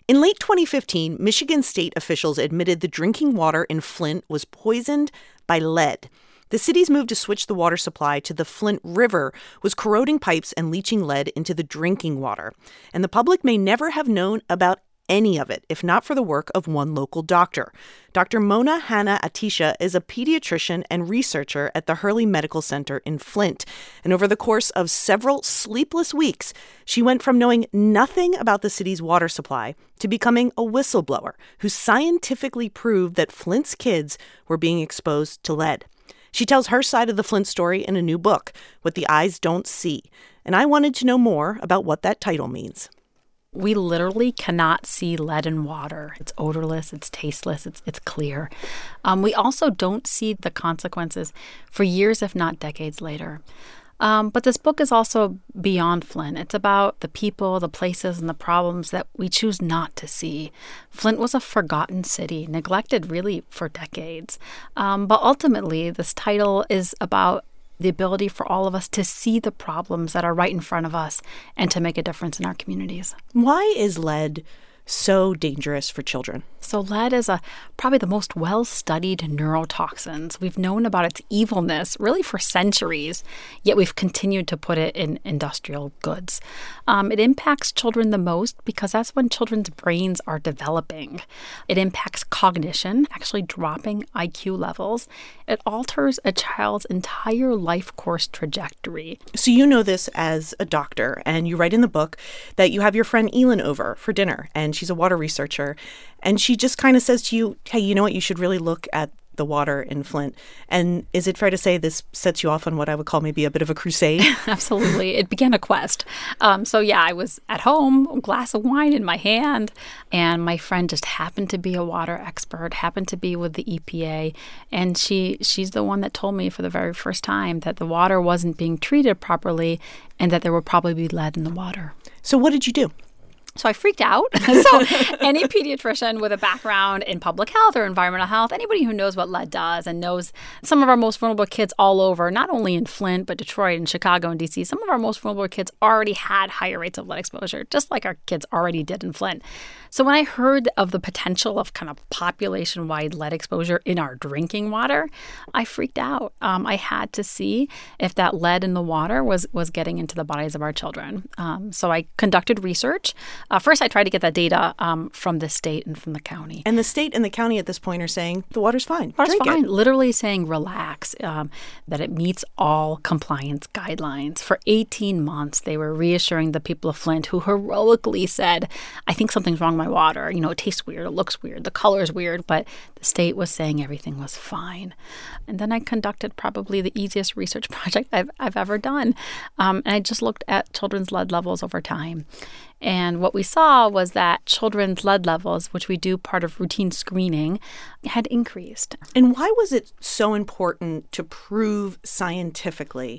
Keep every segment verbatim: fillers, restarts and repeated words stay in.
In late twenty fifteen, Michigan state officials admitted the drinking water in Flint was poisoned by lead. The city's move to switch the water supply to the Flint River was corroding pipes and leaching lead into the drinking water. And the public may never have known about any of it, if not for the work of one local doctor. Doctor Mona Hanna-Attisha is a pediatrician and researcher at the Hurley Medical Center in Flint. And over the course of several sleepless weeks, she went from knowing nothing about the city's water supply to becoming a whistleblower who scientifically proved that Flint's kids were being exposed to lead. She tells her side of the Flint story in a new book, What the Eyes Don't See. And I wanted to know more about what that title means. We literally cannot see lead in water. It's odorless, it's tasteless, it's it's clear. Um, we also don't see the consequences for years, if not decades later. Um, but this book is also beyond Flint. It's about the people, the places, and the problems that we choose not to see. Flint was a forgotten city, neglected really for decades. Um, but ultimately, this title is about the ability for all of us to see the problems that are right in front of us and to make a difference in our communities. Why is lead so dangerous for children? So lead is a probably the most well-studied neurotoxins. We've known about its evilness really for centuries, yet we've continued to put it in industrial goods. Um, it impacts children the most because that's when children's brains are developing. It impacts cognition, actually dropping I Q levels. It alters a child's entire life course trajectory. So you know this as a doctor, and you write in the book that you have your friend Elin over for dinner, and she's a water researcher, and she just kind of says to you, hey, you know what, you should really look at the water in Flint. And is it fair to say this sets you off on what I would call maybe a bit of a crusade? Absolutely. It began a quest. Um, so yeah, I was at home, a glass of wine in my hand, and my friend just happened to be a water expert, happened to be with the E P A. And she she's the one that told me for the very first time that the water wasn't being treated properly and that there would probably be lead in the water. So what did you do? So I freaked out. So any pediatrician with a background in public health or environmental health, anybody who knows what lead does and knows some of our most vulnerable kids all over, not only in Flint, but Detroit and Chicago and D C, some of our most vulnerable kids already had higher rates of lead exposure, just like our kids already did in Flint. So when I heard of the potential of kind of population-wide lead exposure in our drinking water, I freaked out. Um, I had to see if that lead in the water was, was getting into the bodies of our children. Um, so I conducted research. Uh, first, I tried to get that data um, from the state and from the county. And the state and the county at this point are saying the water's fine. Water's Drink fine. it. Literally saying relax, um, that it meets all compliance guidelines. For eighteen months, they were reassuring the people of Flint who heroically said, I think something's wrong with my water. You know, it tastes weird. It looks weird. The color is weird. But the state was saying everything was fine. And then I conducted probably the easiest research project I've, I've ever done. Um, and I just looked at children's lead levels over time. And what we saw was that children's lead levels, which we do part of routine screening, had increased. And why was it so important to prove scientifically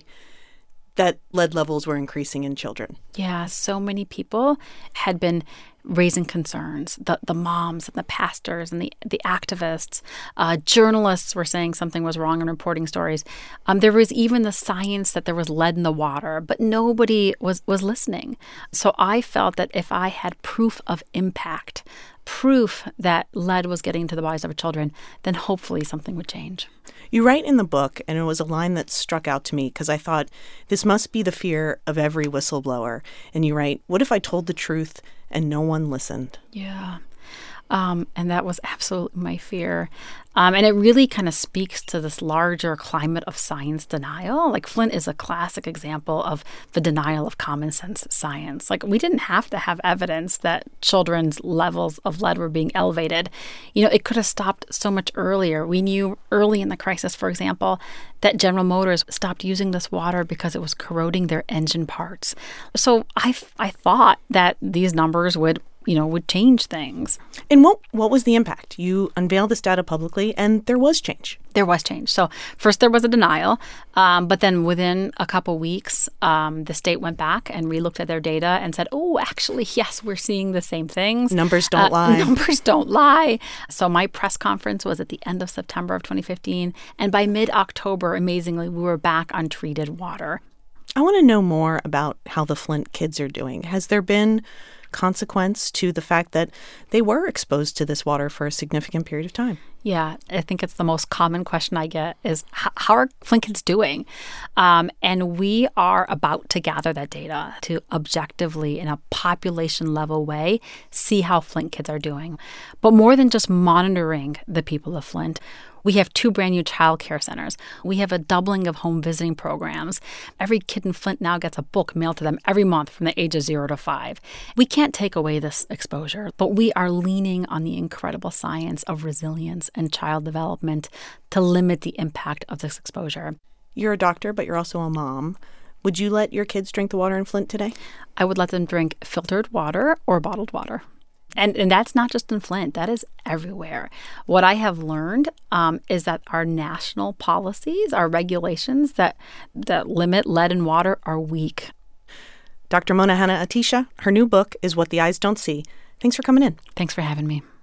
that lead levels were increasing in children? Yeah, so many people had been raising concerns. The the moms and the pastors and the, the activists, uh, journalists were saying something was wrong and reporting stories. Um, there was even the science that there was lead in the water, but nobody was, was listening. So I felt that if I had proof of impact, proof that lead was getting into the bodies of our children, then hopefully something would change. You write in the book, and it was a line that struck out to me because I thought, this must be the fear of every whistleblower. And you write, what if I told the truth and no one listened? Yeah. Um, and that was absolutely my fear. Um, and it really kind of speaks to this larger climate of science denial. Like Flint is a classic example of the denial of common sense science. Like we didn't have to have evidence that children's levels of lead were being elevated. You know, it could have stopped so much earlier. We knew early in the crisis, for example, that General Motors stopped using this water because it was corroding their engine parts. So I, I thought that these numbers would you know, would change things. And what what was the impact? You unveiled this data publicly, and there was change. There was change. So first there was a denial, um, but then within a couple weeks, um, the state went back and relooked at their data and said, oh, actually, yes, we're seeing the same things. Numbers don't uh, lie. Numbers don't lie. So my press conference was at the end of September of twenty fifteen. And by mid-October, amazingly, we were back on treated water. I want to know more about how the Flint kids are doing. Has there been consequence to the fact that they were exposed to this water for a significant period of time? Yeah, I think it's the most common question I get is, how are Flint kids doing? Um, and we are about to gather that data to objectively, in a population-level way, see how Flint kids are doing. But more than just monitoring the people of Flint, we have two brand new child care centers. We have a doubling of home visiting programs. Every kid in Flint now gets a book mailed to them every month from the age of zero to five. We can't take away this exposure, but we are leaning on the incredible science of resilience and child development to limit the impact of this exposure. You're a doctor, but you're also a mom. Would you let your kids drink the water in Flint today? I would let them drink filtered water or bottled water. And and that's not just in Flint. That is everywhere. What I have learned um, is that our national policies, our regulations that, that limit lead in water are weak. Doctor Mona Hanna-Attisha, her new book is What the Eyes Don't See. Thanks for coming in. Thanks for having me.